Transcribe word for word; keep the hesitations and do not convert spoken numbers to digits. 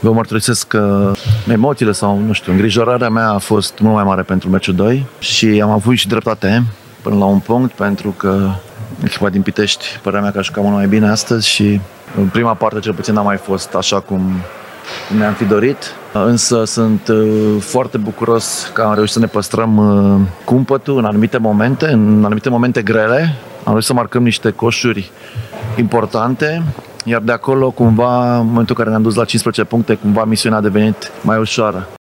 Vă mărturisesc că emoțiile sau, nu știu, îngrijorarea mea a fost mult mai mare pentru meciul doi și am avut și dreptate până la un punct, pentru că echipa din Pitești părea mea că a jucat mult mai bine astăzi și în prima parte cel puțin n-a mai fost așa cum ne-am fi dorit, însă sunt foarte bucuros că am reușit să ne păstrăm cumpătul în anumite momente, în anumite momente grele. Am reușit să marcăm niște coșuri importante, iar de acolo, cumva, în momentul în care ne-am dus la cincisprezece puncte, cumva misiunea a devenit mai ușoară.